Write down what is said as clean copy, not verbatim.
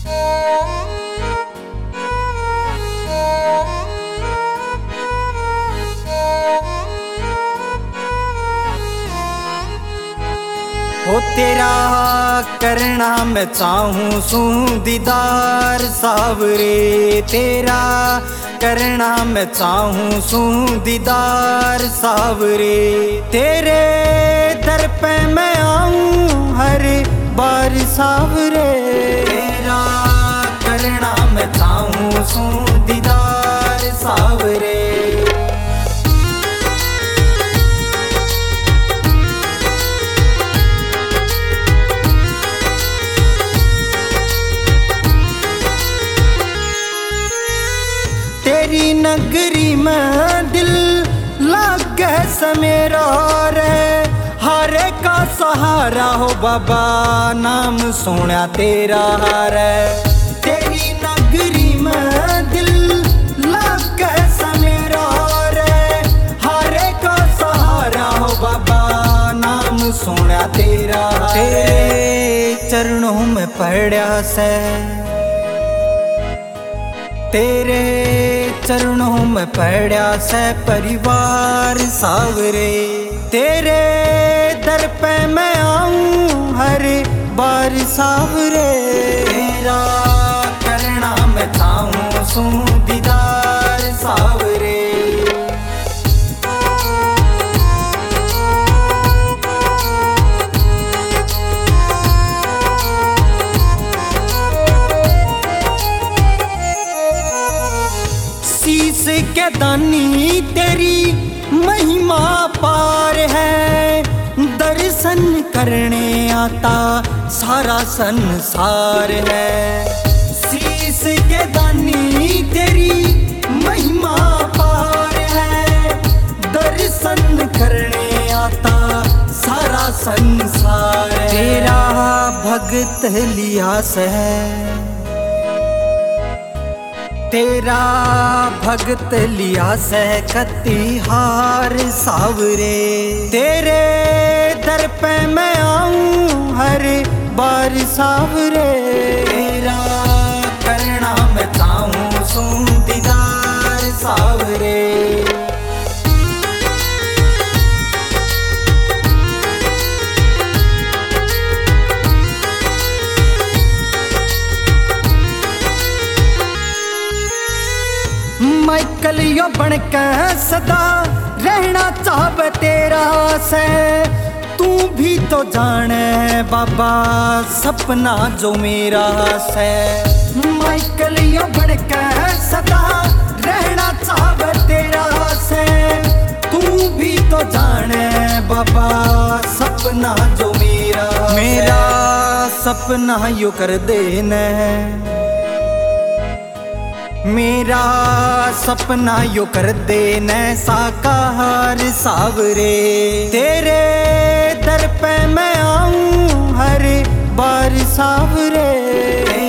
हो तेरा करना मैं चाहूं सू दीदार सावरे, तेरा करना मैं चाहूं सू दीदार सावरे। तेरे दर पे मैं आऊं हर बार सावरे, तेरा करना मैं चाहूं सू दीदार सावरे। तेरी नगरी में दिल लागे समेरा रे, हारे का सहारा हो बाबा नाम सोना तेरा रे। तेरी नगरी में दिल लागे समेरा रे, हारे का सहारा हो बाबा नाम सोना तेरा। तेरे चरणों में पड़ा से, तेरे चरणों में पड़ा से परिवार सावरे। तेरे दर पे मैं आऊं हर बार सावरे, तेरा करना मैं चाहूं सू दीदार सावरे। शीश के दानी तेरी महिमा पार है, दर्शन करने आता सारा संसार है। शीश के दानी तेरी महिमा पार है, दर्शन करने आता सारा संसार है। तेरा भगत लियास है, तेरा भगत लिया से कतिहार सावरे। तेरे दर पे मैं आऊं हर बार सावरे, तेरा करना मैं चाहूं सू दीदार सावरे। मैं कलियों बनके सदा रहना चाहवे तेरा से, तू भी तो जाने बाबा सपना जो मेरा से। मैं कलियों बनके सदा रहना चाहवे तेरा से, तू भी तो जाने बाबा सपना जो मेरा। मेरा सपना यो कर देना, मेरा सपना यो कर देना साकार सावरे। तेरे दर पे मैं आऊं हर बार सावरे।